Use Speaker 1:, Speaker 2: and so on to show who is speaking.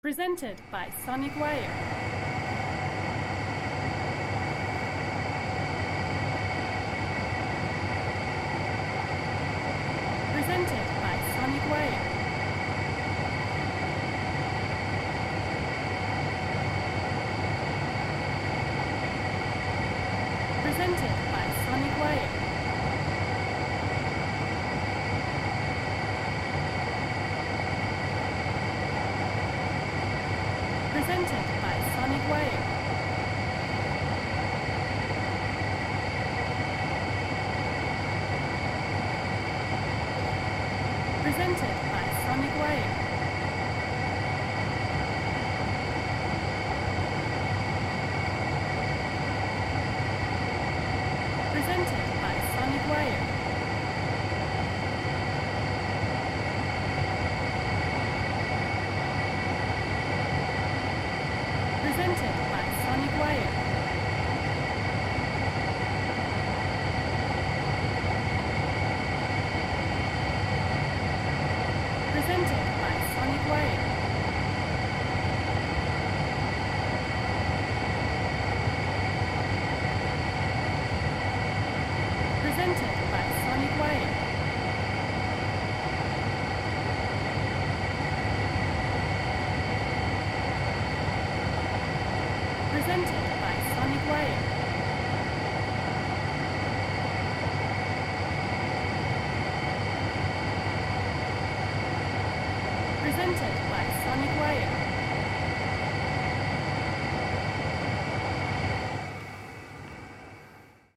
Speaker 1: Presented by Sonic Wire. Presented by Sonic Wire. Presented by Sonic Wire. Presented by Sonic Wire. Presented by Sonic Wire. Presented by Sonic Wire. Presented by Sonic Wire. Presented by Sonic Wire. Presented by Sonic Wire. Presented by Sonic Wire. Presented by Sonic Wire.